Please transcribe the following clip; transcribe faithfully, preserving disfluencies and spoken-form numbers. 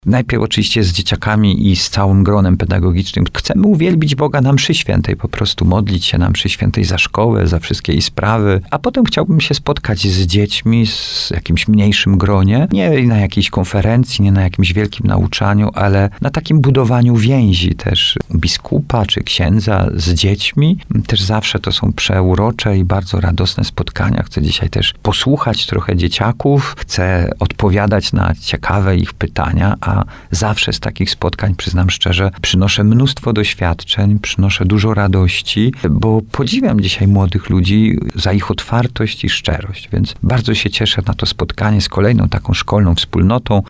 Najpierw oczywiście z dzieciakami i z całym gronem pedagogicznym. Chcemy uwielbić Boga na mszy świętej, po prostu modlić się na mszy świętej za szkołę, za wszystkie jej sprawy. A potem chciałbym się spotkać z dziećmi, z jakimś mniejszym gronie. Nie na jakiejś konferencji, nie na jakimś wielkim nauczaniu, ale na takim budowaniu więzi też biskupa czy księdza z dziećmi. Też zawsze to są przeurocze i bardzo radosne spotkania. Chcę dzisiaj też posłuchać trochę dzieciaków. Chcę odpowiadać na ciekawe ich pytania, a zawsze z takich spotkań, przyznam szczerze, przynoszę mnóstwo doświadczeń, przynoszę dużo radości, bo podziwiam dzisiaj młodych ludzi za ich otwartość i szczerość, więc bardzo się cieszę na to spotkanie z kolejną taką szkolną wspólnotą.